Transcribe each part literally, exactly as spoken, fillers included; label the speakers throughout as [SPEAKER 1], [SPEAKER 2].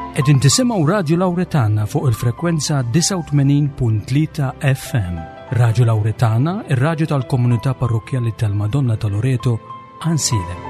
[SPEAKER 1] Qegħdin tisimgħu Radio Lawretana fuq il-frekwenza tisa' u tmenin punt tlieta F M. Radio Lawretana, ir-radju tal-Komunità Parrokjali tal-Madonna ta' Loreto, Ansile.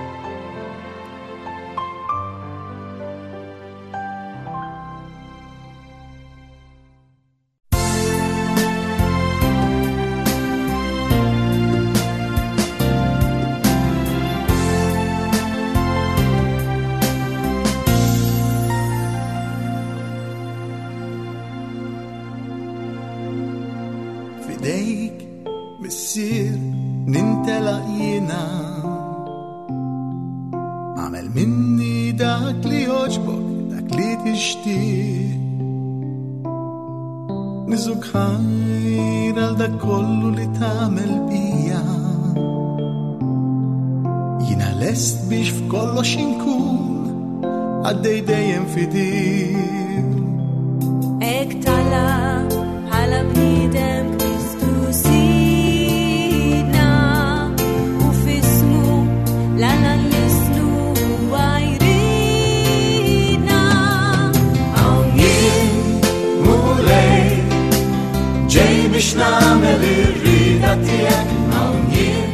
[SPEAKER 2] Fidejk missir nintela jiena, għamel minni dak li joġbok, dak li tixtieq. Niżuk ħajr għal dak kollu li tagħmel bija. Jiena lest biex f'kollox inkun għaddej dejjem fidil.
[SPEAKER 3] Ek tala bħala bniedem biex nagħmel ir-rida tiegħek hawn jien.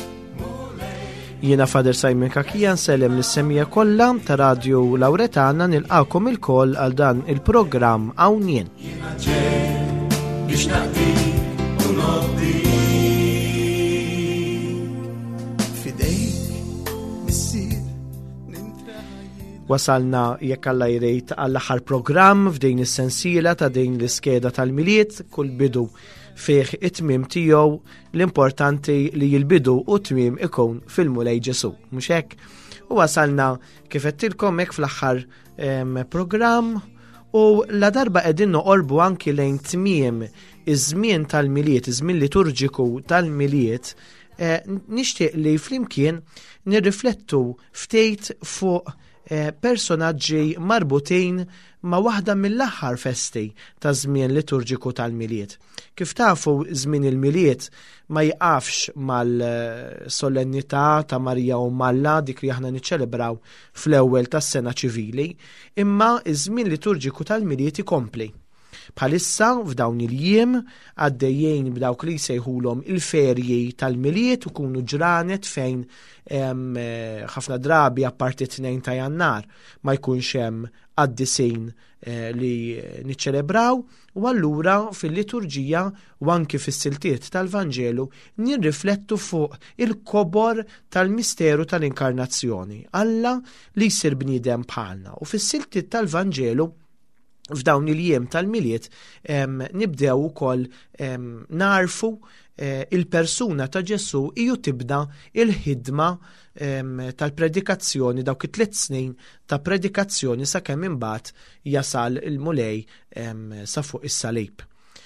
[SPEAKER 4] Jiena Fader Simon Kakija nsellem lis-semmija kollha ta' Radio Lawretana nilqakom ilkoll għal dan il-programm hawn jien.
[SPEAKER 2] Jiena ġej biex naqdik u noddik. Fidejk missier nintraħ.
[SPEAKER 4] Wasalna jekk Alla jrejt għall-aħħar programm f'din is-sensiela ta' din l-iskeda tal-miliet, kull bidu fih it-tmiem tiegħu l-importanti li jilbidu u tmiem ikun fil-mulej Ġesu, mhux hekk? U wasalna kif qedtilkom hekk fl-aħħar programm u la darba qegħdin noqorbu anki lejn tmiem iż-żmien tal-miliet, iż-żmien liturġiku tal-miliet, eh, nixtieq li flimkien nirriflettu ftejt fuq eh, personaġġi marbutin ma' waħda mill-aħħar festi ta' żmien liturġiku tal-miliet. Kif tafu żmien il-miliet ma jqafx mal-solennità ta' Marija u Malla dik li aħna niċċelebraw fl-ewwel tas-sena ċivili, imma iż-żmien liturġiku tal-miliet ikompli. Bħalissa f'dawn il-jiem għaddejjejn b'dawk li jsejħulhom il-ferji tal-miliet ukunu ġranet fejn ħafna drabi apparti tnejn ta' Jannar ma jkunx hemm għaddisejn eh, li niċċelebraw u allura fil-liturġija u anki fis-siltiet tal-Vanġelu nirriflettu fuq il-kobor tal-misteru tal-inkarnazzjoni, Alla li jsir bniedem bħalna. U fis-siltiet tal-Vanġelu f'dawn il-jiem tal-miliet nibdew ukoll narfu eh, il-persuna ta' Ġesu iju tibda il-ħidma tal-predikazzjoni dawk it-tliet snin ta' predikazzjoni sakemm imbagħad jasal il-mulej sa fuq is-salib.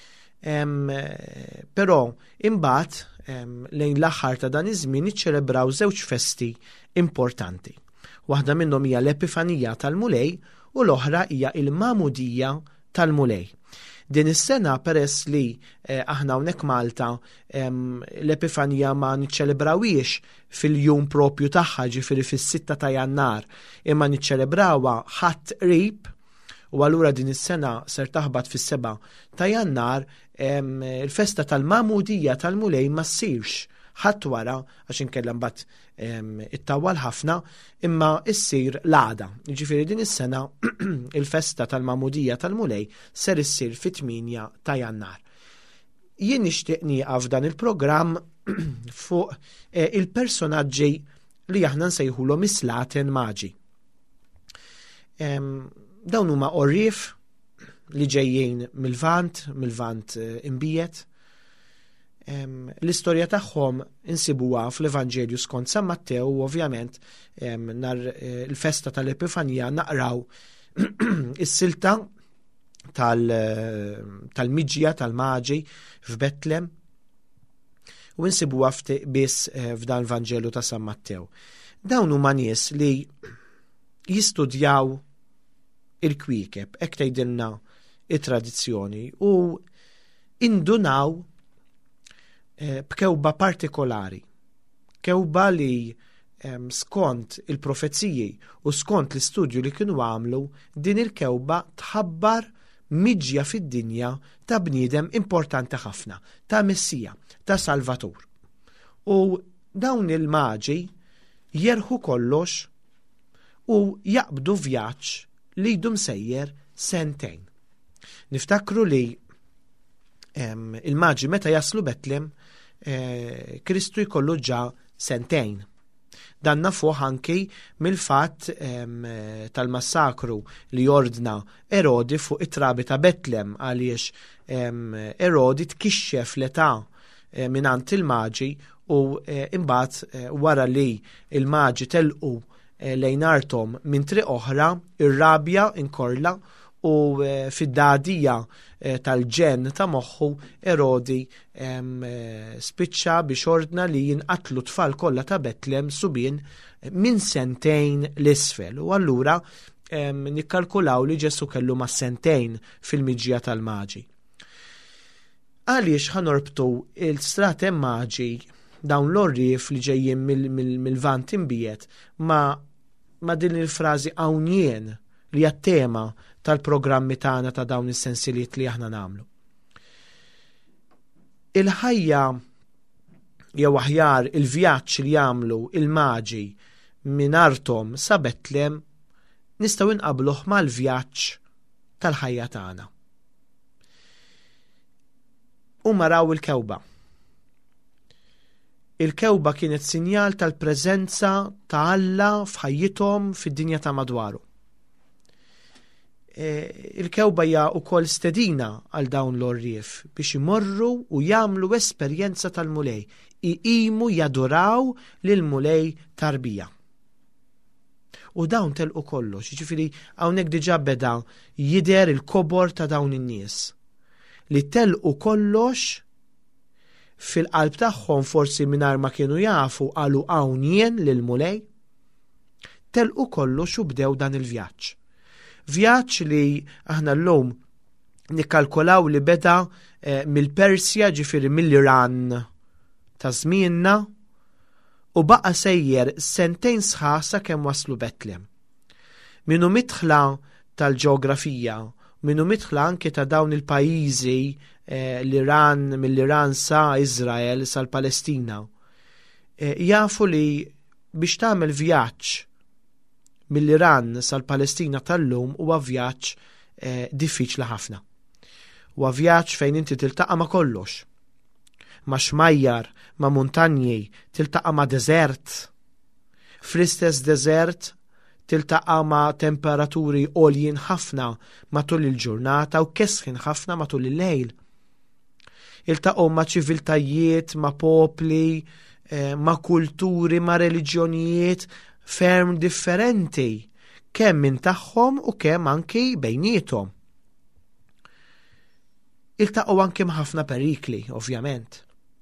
[SPEAKER 4] Però imbagħad lejn l-aħħar ta' dan iż-żmien iċċelebraw żewġ festi importanti. Waħda minnhom hija l-Epifanija tal-mulej u l-oħra hija il-Magħmudija tal-mulej. Din is-sena peress li eh, aħna hawnhekk Malta l-Epifanija ma niċċelebrawiex fil-jum propju tagħha, ġifieri fis-sitta ta' Jannar, imma niċċelebrawha ħadd qrib u allura din is-sena ser taħbad fis-seba' ta' Jannar il-festa tal-Magħmudija tal-mulej ma ssirx ħadd wara għax inkella mbagħad ittawwal ħafna imma issir l-għada. Jiġifieri din is-sena il-festa tal-Magħmudija tal-mulej ser issir fit-tminja ta' Jannar. Jien nixtieq nieqaf dan il-programm fuq eh, il-personaġġi li aħna nsejħulhom is-slaten maġi. Dawn huma orrief li ġejjin mill-Vant, mill-Vant eh, imbiet. Um, l-istorja tagħhom insibuha fl-Evanġelju skont San Mattew u ovvjament um, nar uh, il-festa tal-Epifanija naqraw is-silta tal, uh, tal-miġja tal-maġi f'Betlem u insibuha biss uh, f'dan l-Evanġelju ta' San Mattew. Dawn huma nies li jistudjaw il-kwiekeb, hekk tgħidilna it-tradizzjoni u indunaw b'kewba partikolari, kewba li em, skont il-profezziji u skont l-istudju li kienu għamlu, din il-kewba tħabbar miġja fid-dinja ta' bniedem importanti ħafna, ta' Messija, ta' Salvatur. U dawn il-maġi jerħu kollox u jaqbdu vjaġġ li jdum sejjer sentejn. Niftakru li em, il-maġi meta jaslu Betlem, eh, Kristu jkollu ġa sentejn. Dan nafuh anki mill-fatt tal-massakru li jordna Erodi fuq it-trabi ta' Betlem għaliex Erodi tkixxef l-età eh, minant il-maġi u eh, imbagħad eh, wara li il-maġi telqu eh, lejn artom minn triq oħra, ir-rabja inkorla u eh, fid-dadija eh, tal-ġen ta' moħħu Erodi eh, spiċċa biex ordna li jinqatlu tfal kollha ta' Betlem subien eh, minn sentejn l-isfel. U allura eh, nikkalkulaw li Ġesu kellu ma' sentejn fil-miġja tal-maġi. Għaliex ħanorbtu il-strat maġi dawn l-orrif li ġejjin mill-vant imbiet ma, ma din il-frażi hawnjien li għat-tema tal-programmi tagħna ta' dawn is-sensiliet li aħna nagħmlu. Il-ħajja jew aħjar il-vjaġġ li jagħmlu il-maġi minn artom sa Betlem nistgħu inqabluh mal-vjaġġ tal-ħajja tagħna. U maraw il-kewba. Il-kewba kienet sinjal tal-preżenza ta' Alla f'ħajjithom fid-dinja ta' madwaru. Il-kewba hija wkoll stedina għal dawn l-orrief biex imorru u jagħmlu esperjenza tal-mulej, iqimu jadoraw lil mulej tarbija. U dawn telqu kollox, jiġifieri hawnhekk diġà beda jidher il-kobor ta' dawn in-nies li telqu kollox fil-qalb tagħhom forsi mingħajr ma kienu jafu qalu hawn jien lil mulej, telqu kollox u bdew dan il-vjaġġ. Vjaġġ li aħna llum nikkalkolaw li beda eh, mill-Persja ġifieri mill-Iran ta' żmienna u baqa' sejjer sentejn sħasa kemm waslu Betlem. Minu mitħla tal-ġeografija, minu mitħla anke ta' dawn il-pajjiżi eh, l-Iran, mill-Iran sa' Izrael, sa' l-Palestina, eh, jafu li biex tagħmel vjaġġ mill-Iran sal-Palestina tal-lum huwa vjaġġ eh, diffiċli ħafna. Huwa vjaġġ fejn inti tiltaqa' ma' kollox. Ma' xmajjar, ma' muntanji, tiltaqa' ma' deżert. Fl-istess deżert tiltaqa' ma' temperaturi għoljin ħafna matul il-ġurnata u kesħin ħafna matul il-lejl. Iltaqgħu ma' ċiviltajiet, ma' popli, eh, ma' kulturi, ma' reliġjonijiet ferm differenti, kemm minn tagħhom u kemm anki bejniethom. Iltaqgħu anke ma' ħafna perikli, ovvjament.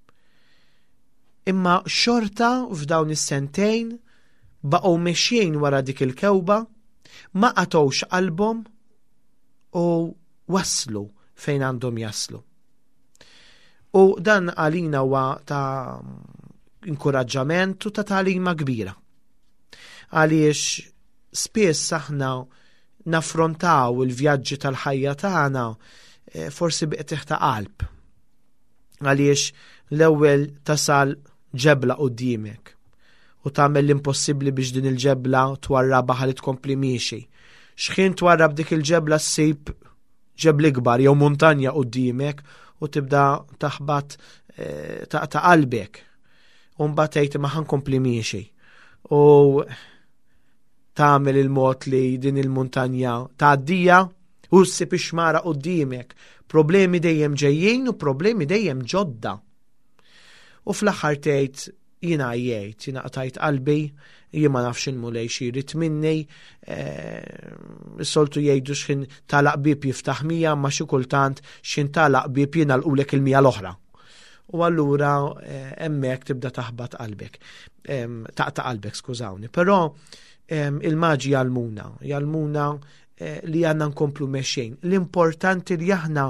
[SPEAKER 4] Imma xorta f'dawn is-sentejn baqgħu mexjin wara dik il-kewba, ma qatgħux qalbhom u waslu fejn għandhom jaslu. U dan għalina huwa ta' inkoraġġament u ta' tagħlima kbira. Għaliex spiss aħna naffrontaw il-vjaġġi tal-ħajja tagħna e, forsi biqgħet teħta qalb. Għaliex l-ewwel tasal ġebla quddiemek u tagħmel l-impossibbli biex din il-ġebla twarrabha ħalli tkompli miexi. X'ħin twarrab dik il-ġebla ssib ġebli kbar jew muntanja quddiemek u tibda taħbat e, ta' ta' qalbek. U mbagħad tgħid ma ħankompli miexi. U tagħmel il-mod li din il-muntanja tgħaddija u ssib ix-xmara quddiemek. Problemi dejjem ġejjin u problemi dejjem ġodda. U fl-aħħar tgħid jiena għajjejt, jiena qtajt qalbi, jien ma nafx il-mulej xi jrid minni, is-soltu jgħidu x'in talaq bieb jiftaħ mija, ma xi kultant x'in talaq bieb jingħalqulek il-mija l-oħra. U allura hemmhekk tibda taħbad qalbek. Taqta' qalbek, skużawni. Però il-maġi jalmuna, jalmuna li għanna nkomplu mexxejn. L-importanti li aħna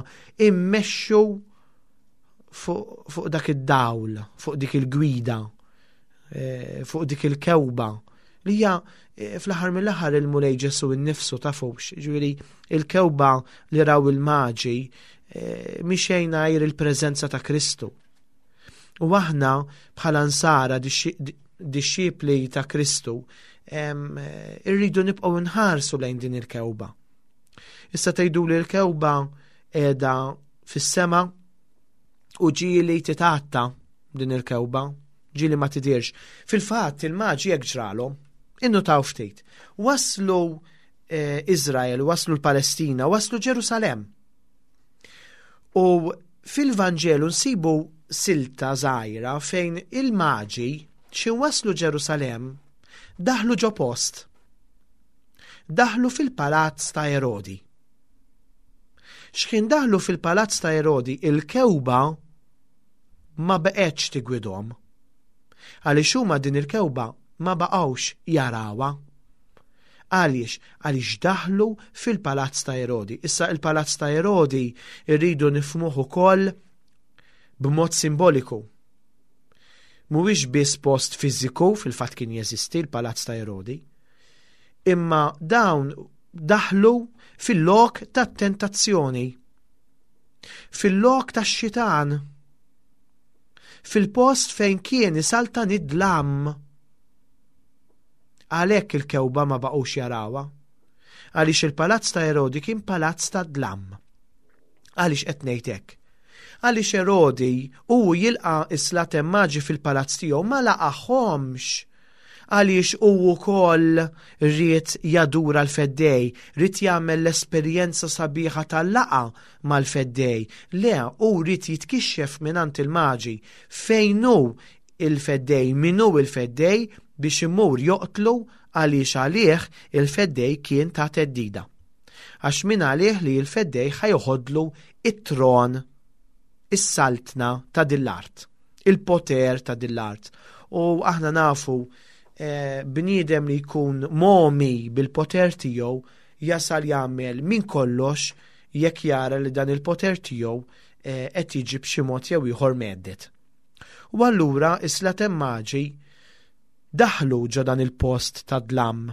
[SPEAKER 4] immexxu fuq dak id-dawl, fuq dik il-gwida fuq dik il-kewba li hija fl-aħħar mill-aħħar il-mulej Ġesu innifsu tafux. Ġifieri il-kewba li raw il-maġi mixejn ngħajr il-preżenza ta' Kristu. U aħna bħala nsara dixxiepli ta' Kristu irridu nibqgħu nħarsu lejn din il-kewba. Issa tgħidu li l-kewba qiegħda fis-sema u ġieli titgħatta din il-kewba, ġieli ma tidirx. Fil-fatt il-maġi hekk ġralhom, innu taw ftit. Waslu Iżrael, waslu l-Palestina, waslu Ġerusalem. U fil-Vanġelu nsibu silta żgħira fejn il-maġi xi waslu Ġerusalem daħlu ġo post. Daħlu fil-palazz ta' Erodi. X'kien daħlu fil-palazz ta' Erodi il-kewba ma beqgħetx tigwidhom. Għaliex huma din il-kewba ma baqgħux jarawha. Għaliex għaliex daħlu fil-palazz ta' Erodi. Issa il-palazz ta' Erodi irridu nifhmuh ukoll b'mod simboliku. Mhuwiex biss post fiżiku fil-fatt kien jeżisti l-palazz ta' Erodi, imma dawn daħlu fil-lok tat-tentazzjoni, fil-lok tax-xitan, fil-post fejn kien isaltan id-dlam. Għalhekk il-kewba ma baqgħux jarawha, għaliex il-palazz ta' Erodi kien palazz ta' dlam. Għaliex qed ngħid hekk? Għaliex Erodi hu jilqa' is-slatem maġi fil-palazz tiegħu ma laqahomx għaliex hu wkoll rrid jadura l-feddej, rrid jagħmel l-esperjenza sabiħa tal-laqa mal-feddej. Le, hu rrid jitkixxef mingħand il-maġi fejn hu il-feddej, min hu il-feddej biex imur joqtlu għaliex għalih il-feddej kien ta' teddida. Għax min għalih li il-feddej ħajoħodlu it-tron, is-saltna ta' dil-art, il-poter ta' dil-art. U aħna nafu E, bniedem li jkun momi bil-poter tiegħu jasal jagħmel minn kollox jekk jara li dan il-poter tiegħu qed jiġi b'xi mod jew ieħor meddet. U allura is-slatem maġi daħlu ġo dan il-post ta' dlam,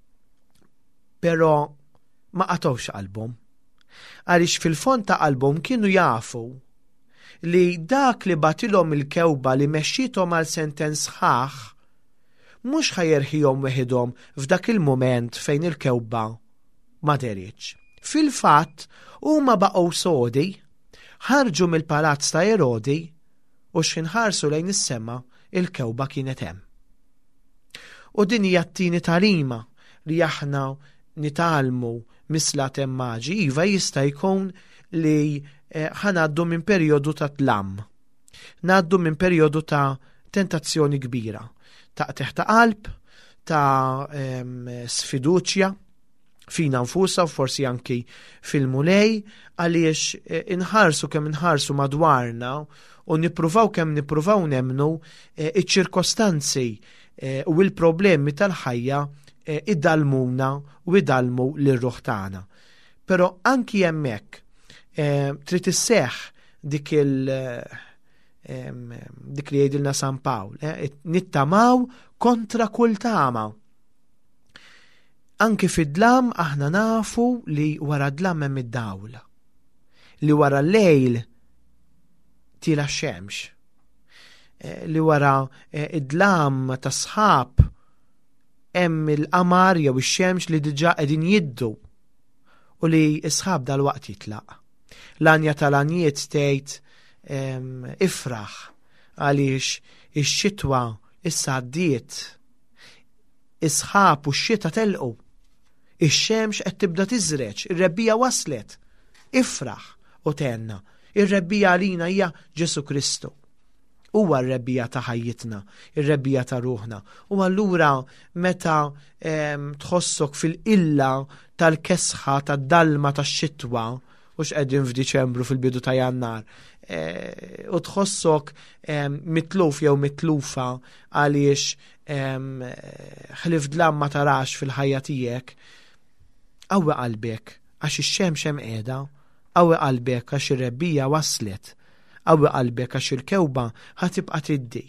[SPEAKER 4] però ma qatgħux qalbhom. Għaliex fil-fond ta' qalbhom kienu jafu li dak li batilhom il-kewba li mexxithom għal sentenz sħaħ mhux ħajerħihom weħidhom f'dak il-mument fejn il-kewba ma deritx. Fil-fatt huma baqgħu sodi, ħarġu mill-palazz ta' Erodi u x'inħarsu lejn is-sema il-kewba kienet hemm. U din hija t-tieni talima li aħna nitalmu mis-slatem maġi. Iva jista' jkun li ħanaddu minn perjodu ta' tlam, ngħaddu minn perjodu ta' tentazzjoni kbira, ta' teħta qalb, ta' sfiduċja fina nfusa u forsi anki fil-mulej, għaliex inħarsu kemm inħarsu madwarna u nippruvaw kemm nippruvaw nemnu iċ-ċirkostanzi u l-problemi tal-ħajja id-dalmuna u id-dalmu l-ruħ tagħna. Però anki hemmhekk trid isseħħ dik il- dik li jgħidilna San Pawl, nittamaw kontra kull tama. Anki fid-dlam aħna nafu li wara dlam hemm id-dawla, li wara l-lejl tila x-xemx, li wara id-dlam ta' sħab hemm il-qamar jew ix-xemx li diġà qegħdin jiddu u li s-sħab dal-waqt jitlaq. L-anja tal-anjiet tgħid ifraħ għaliex ix-xitwa issa għaddiet, is-sħab u x-xita telqu, ix-xemx qed tibda tiżreġ, ir-rebbija waslet. Ifraħ u tenna, ir-rebbija għalina hija Ġesu Kristu. Huwa r-rebbija ta' ħajjitna, ir-rebbija ta' ruħna. U allura meta tħossok fil-illa tal-kesħa tad-dalma tax-xitwa u x'qegħdin f'Diċembru fil-bidu ta' Jannar, u tħossok mitluf jew mitlufa għaliex ħlif dlam ma tarax fil-ħajja tiegħek, qawwi qalbek għax ix-xemx hemm qiegħda, qawwi qalbek għax ir-rebbija waslet, qawwi qalbek għax il-kewba ħatibqa' tiddi.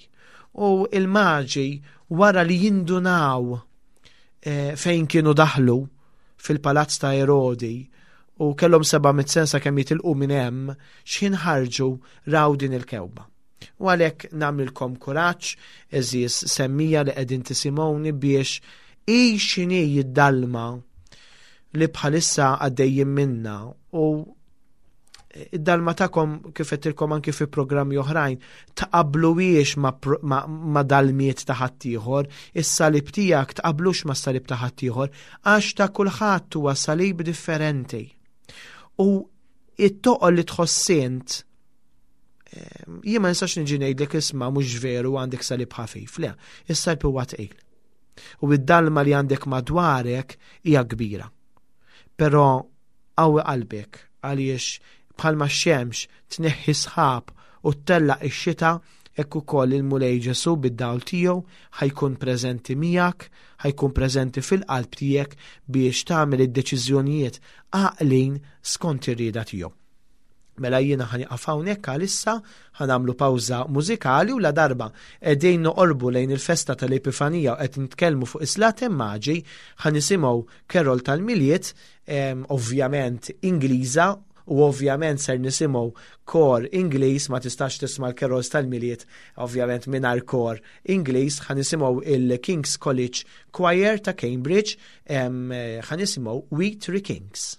[SPEAKER 4] U il-maġi wara li jindunaw eh, fejn kienu daħlu fil-palazz ta' Erodi u kellhom seba' mit sensa kemm jitilqu minn hemm x'inħarġu raw din il-kewba. U għalhekk nagħmlilkom kuraġġ eżis semmija li qegħdin tisimgħuni biex i x'inhi jiddalma li bħalissa għaddejjin minna u id-dalma ta'kom kif qedtilkom anki fi programmi oħrajn taqabluwiex ma, ma, ma dalmiet ta' ħaddieħor, is-salib tiegħek taqablux ma' salib ta' ħaddieħor għax ta' kulħadd huwa salib differenti. U it-toqol li tħossint jien ma nistax niġi ngħidlek isma' mhux veru għandek salib ħafif, le, is-salib huwa tqil. U id-dalma li għandek madwarek hija kbira. Però qawwi qalbek għaliex bħalma x-xemx tneħħi sħab u tellaq ix-xita hekk ukoll il-Mulej Ġesu bid-dawl tiegħu ħajkun preżenti miegħek, ħajkun preżenti fil-qalb tiegħek biex tagħmel id-deċiżjonijiet għaqlin skont ir-rieda tiegħu. Mela jiena ħaniqaf hawnhekk għalissa ħanamlu pawża mużikali u la darba qegħdin noqorbu lejn il-festa tal-Epifanija u qed nitkellmu fuq is-slat maġi ħanisimgħu Kerol tal-Miliet, ovvjament Ingliża, u ovvjament ser nisimgħu kor Ingliż, ma tistax tisma' l-Kerols tal-Miliet ovvjament mingħajr kor Ingliż, ħanisimgħu il-King's College Choir ta' Cambridge, ħanisimgħu We Three Kings.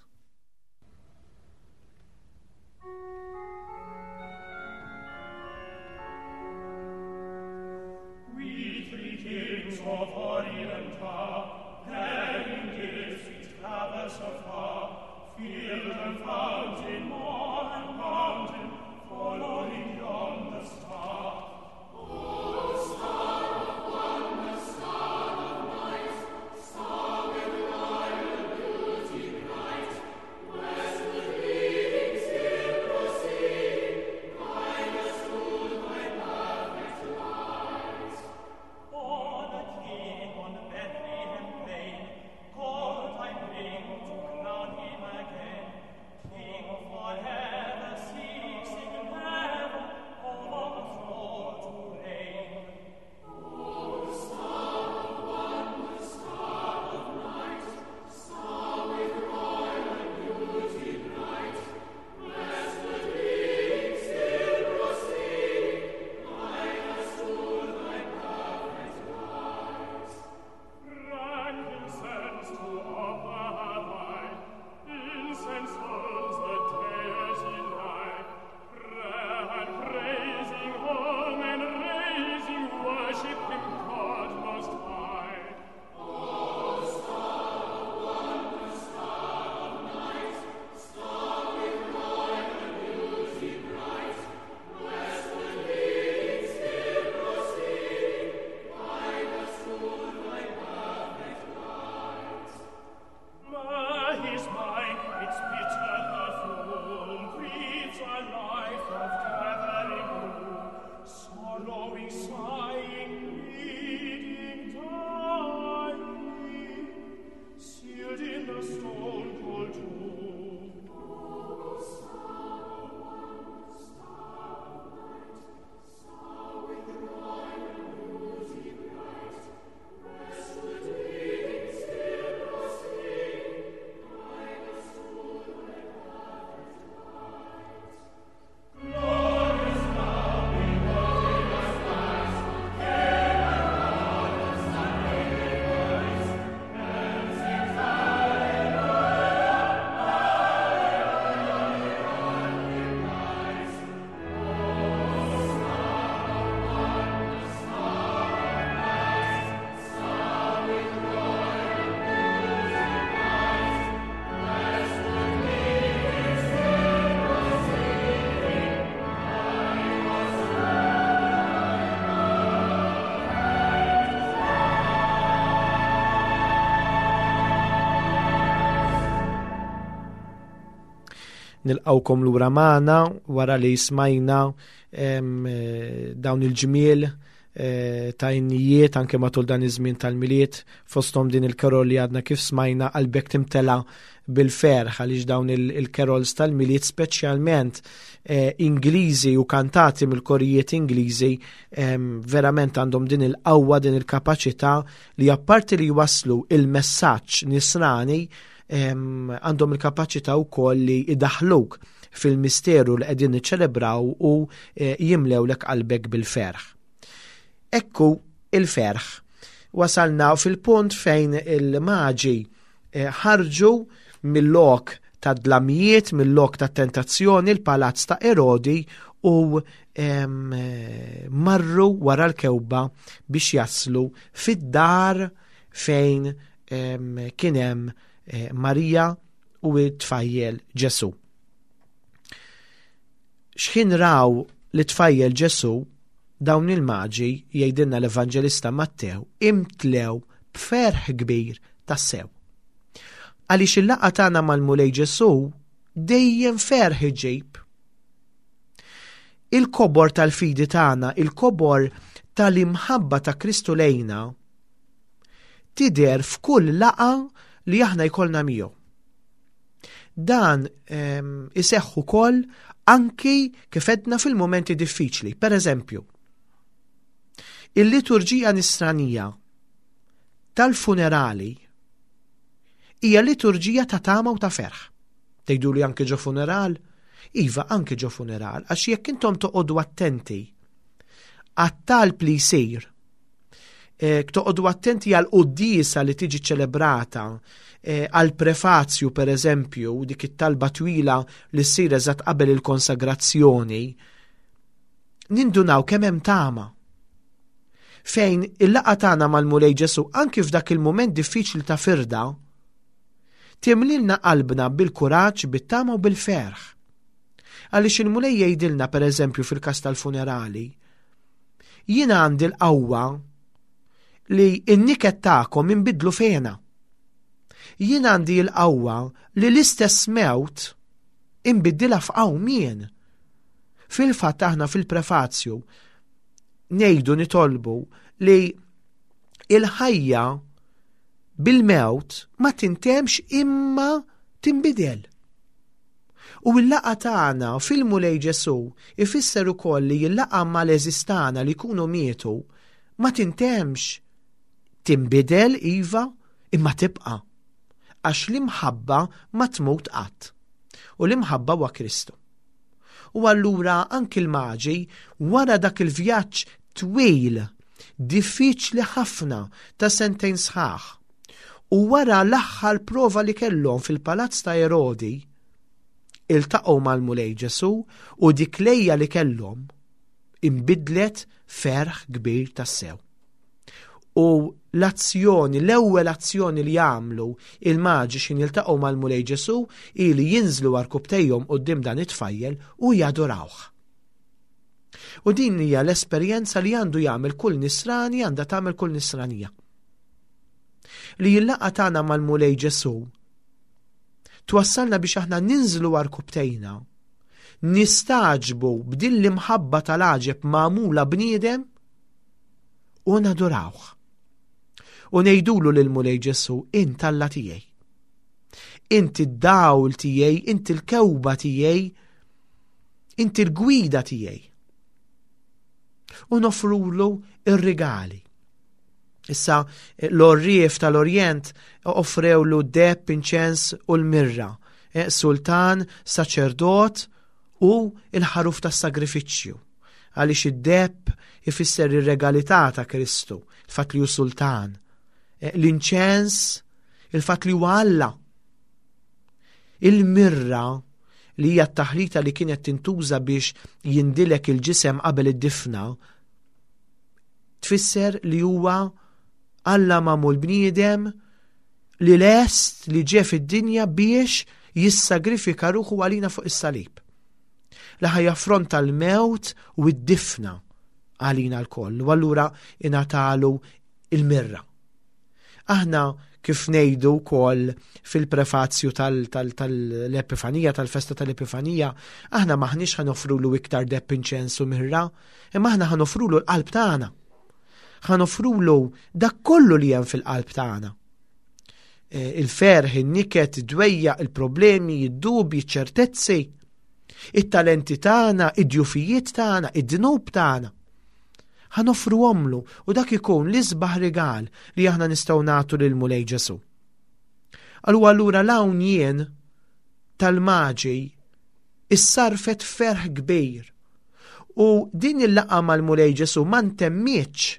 [SPEAKER 4] Nilqawkom lura magħna wara li smajna dawn il-ġmiel ta' innijiet anke matul dan iż-żmien tal-miliet fosthom din il-kerol li għadna kif smajna qalbek timtela bil-ferħ għaliex dawn il-kerols tal-miliet speċjalment Ingliżi u kantati mill-korijiet Ingliżi verament għandhom din il-qawwa, din il-kapaċità li apparti li jwasslu il-messaġġ nisrani għandhom il-kapaċità wkoll li idaħluk fil-misteru li qegħdin niċċelebraw u jimlewlek qalbek bil-ferħ. Ekku il-ferħ. Wasalna fil-punt fejn il-maġi ħarġu mill-lok ta' dlamijiet, mill-lok ta' tentazzjoni, il-palazz ta' Erodi u marru wara l-kewba biex jaslu fid-dar fejn kien hemm Marija u t-tfajjel Ġesu. X'kien raw li tfajjel Ġesu dawn il-maġi jgħidilna l-Evanġelista Mattew imtlew b'ferħ kbir tas-sew. Għaliex il-laqgħa tagħna mal-mulej Ġesu dejjem ferħ iġib. Il-kobor tal-fidi tagħna, il-kobor tal-imħabba ta' Kristu lejna tidher f'kull laqgħa li aħna jkollna miegħu. Dan iseħħ ukoll anki kif edna fil-momenti diffiċli. Per eżempju, il-liturġija nisranija tal-funerali hija liturġija ta' tama u ta' ferħ. Tgħidu li anke ġo funeral? Iva, anke ġo funeral, għax jekk intom toqgħodu attenti għat-talb li jsir, toqgħodu attenti għal qudiesa li tiġi ċelebrata, għal prefazju per eżempju, dik it-talba twila li ssir eżatt qabel il-konsagrazzjoni, nindunaw kemm hemm tama. Fejn il-laqgħa tagħna mal-mulej Ġesu anki f'dak il-mument diffiċli ta' firda, timlilna qalbna bil-kuraġġ, bit-tama u bil-ferħ. Għaliex il-mulej jgħidilna pereżempju fil-każ tal-funerali, jiena għandi l-qawwa li n-niket tagħkom inbidlu fejna. Jien għandi l-qawwa li l-istess mewt inbiddilha f'qawmien. Fil-fatt aħna fil-prefazju ngħidu nitolbu li il-ħajja bil-mewt ma tintemx imma tinbidel. U l-laqgħa tagħna fil-mulej Ġesu ifisser ukoll li l-laqgħa mal-eżistana li jkunu mietu ma tintemx, tinbidel iva imma tibqa'. Għax l-imħabba ma tmut qatt. U l-imħabba huwa Kristu. U allura anki l-maġi wara dak il-vjaġġ twil, diffiċli ħafna ta' sentejn sħaħ, u wara l-aħħar prova li kellhom fil-palazz ta' Erodi, iltaqgħu mal-mulej Ġesu u dik lejja li kellhom inbidlet ferħ kbir tas-sew. U l-azzjoni, l-ewwel azzjoni li jagħmlu il-maġi xin jiltaqgħu mal-mulej Ġesu ili jinżlu għarkubtejhom quddiem dan it-tfajjel u jadorawh. U din hija l-esperjenza li għandu jagħmel kull nisrani, għandha tagħmel kull nisranija. Li jillaqa' tagħna mal-mulej Ġesu twassalna biex aħna ninżlu għarkubtejna, nistaġbu b'din l-imħabba tal-għaġeb magħmula bniedem u nadorawh. U ngħidulu lill-mulej Ġesu, int Alla tiegħi. Inti d-dawl tiegħi, inti l-kewba tiegħi, inti l-gwida tiegħi. U nofrulu ir-rigali. Issa l-orrief tal-Orjent offrewlu d-depp, inċens u l-mirra, sultan, saċerdot u il-ħaruf tas-sagrifiċċju. Għaliex id-depp ifisser ir-regalità ta' Kristu, il-fatt li hu sultan. L-inċens, il-fatt li huwa Alla. Il-mirra li hija t-taħlita li kienet tintuża biex jindilek il-ġisem qabel id-difna, tfisser li huwa Alla magħmul bniedem li lest li ġie fid-dinja biex jissagrifika ruħu għalina fuq is-salib. Li ħajaffronta l-mewt u d-difna għalina l-koll, u allura ingħatalu il-mirra. Aħna kif ngħidu wkoll fil-prefazju tal-Epifanija, tal-festa tal-Epifanija, aħna maħniex ħanofrulu iktar depp, inċens u mirra, imma aħna ħanofrulu l-qalb tagħna. ħanofrulu dak kollu li hemm fil-qalb tagħna. Il-ferħ, in-niket, id-dwejja, il-problemi, id-dubji, ċertezzi, it-talenti tagħna, id-djufijiet tagħna, id-dnub tagħna. Ħanofru għomlu u dak ikun l-isbaħ rigal li aħna nistgħu nagħtu lil Mulej Ġesu. Allura allura l-hawn jien tal-maġi issarfet ferħ kbir. U din il-laqgħa mal-Mulej Ġesu ma ntemmitx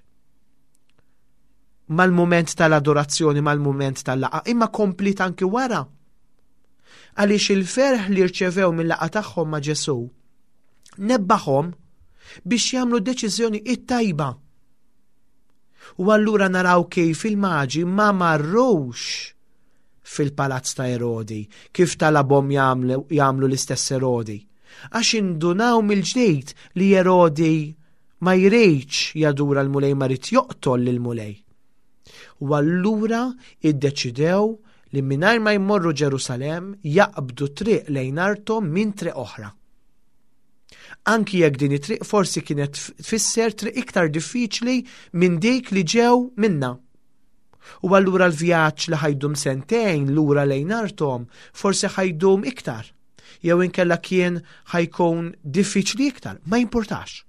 [SPEAKER 4] mal-moment tal-adorazzjoni, mal-moment tal-laqgħa, imma komplit anki wara. Għaliex il-ferħ li rċevew mill-laqgħa tagħhom ma' Ġesu nebbaħhom biex jagħmlu deċiżjoni it-tajba. U allura naraw kif il-maġi ma marrux fil-palazz ta' Erodi, kif talabhom jagħmlu l-istess Erodi, għax indunaw mill-ġdid li Erodi ma jrejtx jadura l-Mulej, ma rid joqtol lil-Mulej. U allura iddeċidew li mingħajr ma jmorru Ġerusalem jaqbdu triq lejn artom minn triq oħra. Anki jekk din it-triq forsi kienet tfisser triq iktar diffiċli minn dik li ġew minna. U allura l-vjaġġ li ħajdum sentejn lura lejn artom forsi ħajdum iktar, jew inkella kien ħajkun diffiċli iktar, ma jimpurtax.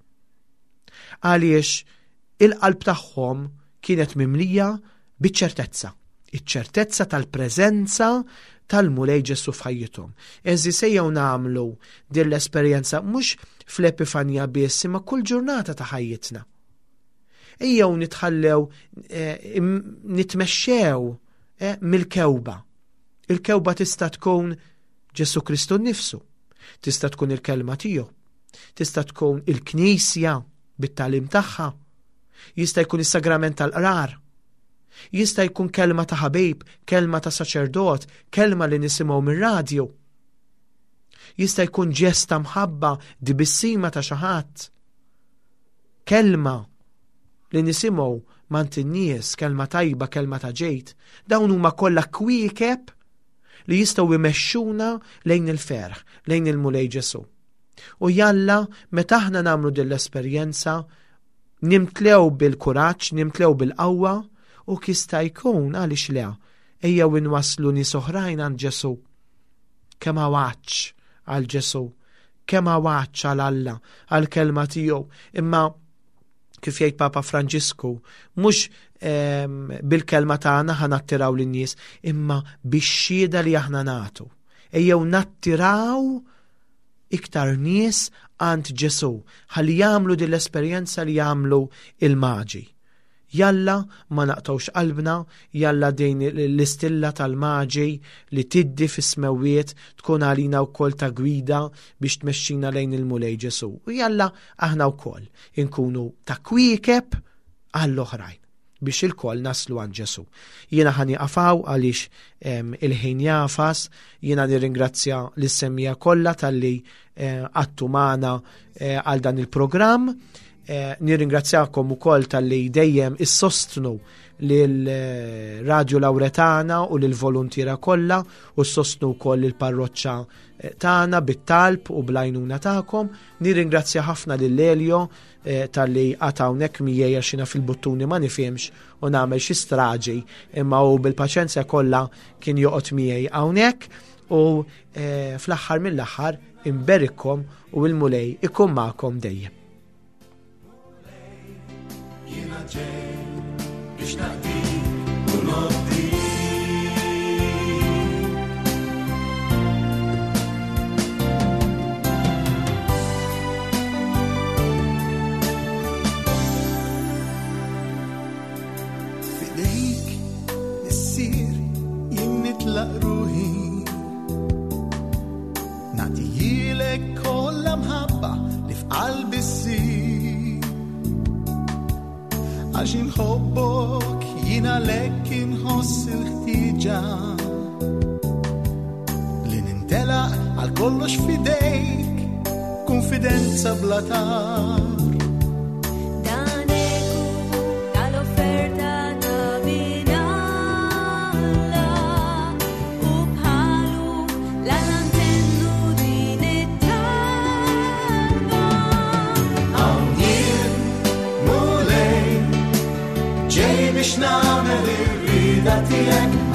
[SPEAKER 4] Għaliex il-qalb tagħhom kienet mimlija biċ-ċertezza, iċ-ċertezza tal-preżenza tal-Mulej Ġesu f'ħajjithom. Eżi sejjew nagħmlu din l-esperjenza mhux fl-Epifanija biss imma kull ġurnata ta' ħajjitna. Ejjew nitħallew eh, nitmexxew eh, mill-kewba. Il-kewba tista' tkun Ġesu Kristu nnifsu, tista' tkun il-kelma tiegħu, tista' tkun il-Knisja bit-tagħlim tagħha, jista' jkun is-sagrament tal-qrar, jista' jkun kelma ta' ħabib, kelma ta' saċerdot, kelma li nisimgħu mir-radju. Jista' jkun ġest ta' mħabba dibissima ta' xi ħadd. Kelma li nisimgħu mant in-nies, kelma tajba, kelma ta' ġejt. Dawn huma kollha kwiekeb li jistgħu jmexxuna lejn il-ferħ, lejn il-Mulej Ġesu. U jalla meta aħna nagħmlu din l-esperjenza nimtlew bil-kuraġġ, nimtlew bil-qawwa u kista jkun għaliex le ejjew inwasslu nies oħrajn għand Ġesu. Kemm għawaċ għal Ġesu, kemm għawaċ għal Alla, għal kelma tiegħu, imma kif jgħid Papa Franġisku, mhux bil-kelma tagħna ħanattiraw lin-nies, imma bix-xhieda li aħna nagħtu. Ejjew nattiraw iktar nies għand Ġesu, ħalli jagħmlu din l-esperjenza li jagħmlu il-maġi. Jalla ma naqtawx qalbna, jalla din l-istilla tal-maġi li tiddi fis-smewwiet tkun għalina wkoll ta' gwida biex tmexxina lejn il-Mulej Ġesu. U jalla aħna wkoll inkunu ta' kwiekeb għall-oħrajn biex il-koll naslu għand Ġesu. Jiena ħani qafaw għaliex il-ħin jafas, jiena nirringrazzja l-semmija kollha tal-li għattu magħna għal dan il-programm. Eh, nirringrazzjakom ukoll tal-li dejjem issostnu lil-Radio Lawretana u lil-volontira kollha u ssostnu wkoll il-parroċċa tagħna bit-talb u bl-għajnuna tagħkom. Nirringrazzja ħafna lil-Elio eh, tal-li għatawnek miegħi xina fil-buttuni ma nifhimx u nagħmel xi straġi imma u bil-paċenzja kollha kien joqgħod miegħi hawnhekk u eh, fl-aħħar mill-aħħar imberikkom u l-Mulej ikun magħkom dejjem.
[SPEAKER 3] biex naqdik u noddik.
[SPEAKER 2] Fidejk nissir jien nitlaq ruħi, nagħtijilek kollha mħabba li f'qalbi ssir. Għax inħobbok jina lek inħoss il-ħtiġa li nintelaq għal kollox fidejk, konfidenza bla tar.
[SPEAKER 3] biex nagħmel ir-rida tiegħek